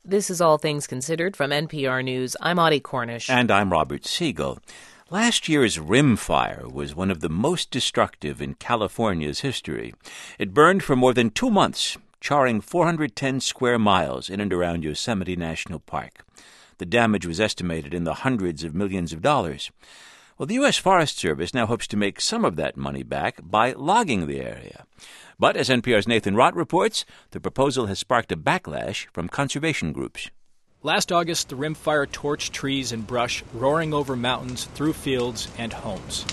This is All Things Considered from NPR News. I'm Audie Cornish. And I'm Robert Siegel. Last year's Rim Fire was one of the most destructive in California's history. It burned for more than 2 months, charring 410 square miles in and around Yosemite National Park. The damage was estimated in the hundreds of millions of dollars. Well, the U.S. Forest Service now hopes to make some of that money back by logging the area. But as NPR's Nathan Rott reports, the proposal has sparked a backlash from conservation groups. Last August, the Rim Fire torched trees and brush, roaring over mountains, through fields and homes.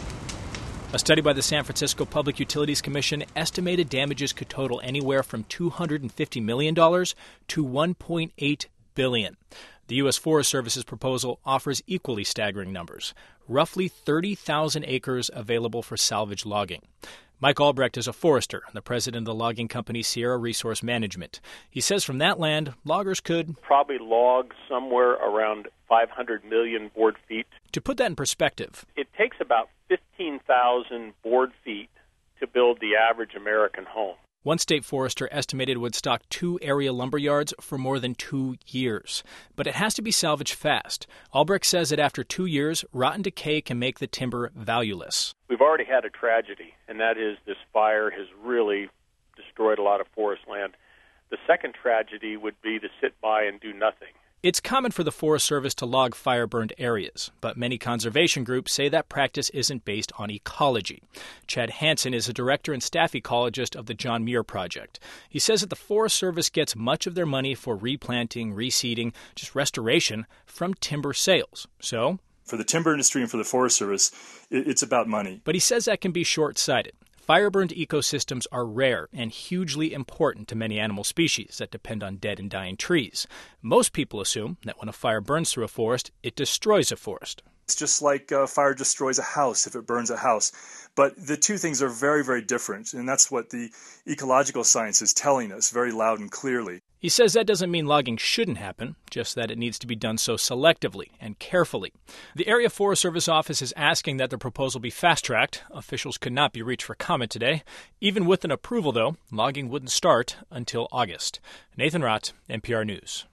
A study by the San Francisco Public Utilities Commission estimated damages could total anywhere from $250 million to $1.8 billion. The U.S. Forest Service's proposal offers equally staggering numbers, roughly 30,000 acres available for salvage logging. Mike Albrecht is a forester and the president of the logging company Sierra Resource Management. He says from that land, loggers could probably log somewhere around 500 million board feet. To put that in perspective, it takes about 15,000 board feet to build the average American home. One state forester estimated it would stock 2 area lumber yards for more than 2 years. But it has to be salvaged fast. Albrecht says that after 2 years, rotten decay can make the timber valueless. We've already had a tragedy, and that is this fire has really destroyed a lot of forest land. The second tragedy would be to sit by and do nothing. It's common for the Forest Service to log fire-burned areas, but many conservation groups say that practice isn't based on ecology. Chad Hansen is a director and staff ecologist of the John Muir Project. He says that the Forest Service gets much of their money for replanting, reseeding, just restoration from timber sales. So, for the timber industry and for the Forest Service, it's about money. But he says that can be short-sighted. Fire-burned ecosystems are rare and hugely important to many animal species that depend on dead and dying trees. Most people assume that when a fire burns through a forest, it destroys a forest. It's just like fire destroys a house if it burns a house. But the two things are very, very different, and that's what the ecological science is telling us very loud and clearly. He says that doesn't mean logging shouldn't happen, just that it needs to be done so selectively and carefully. The Area Forest Service office is asking that the proposal be fast-tracked. Officials could not be reached for comment today. Even with an approval, though, logging wouldn't start until August. Nathan Rott, NPR News.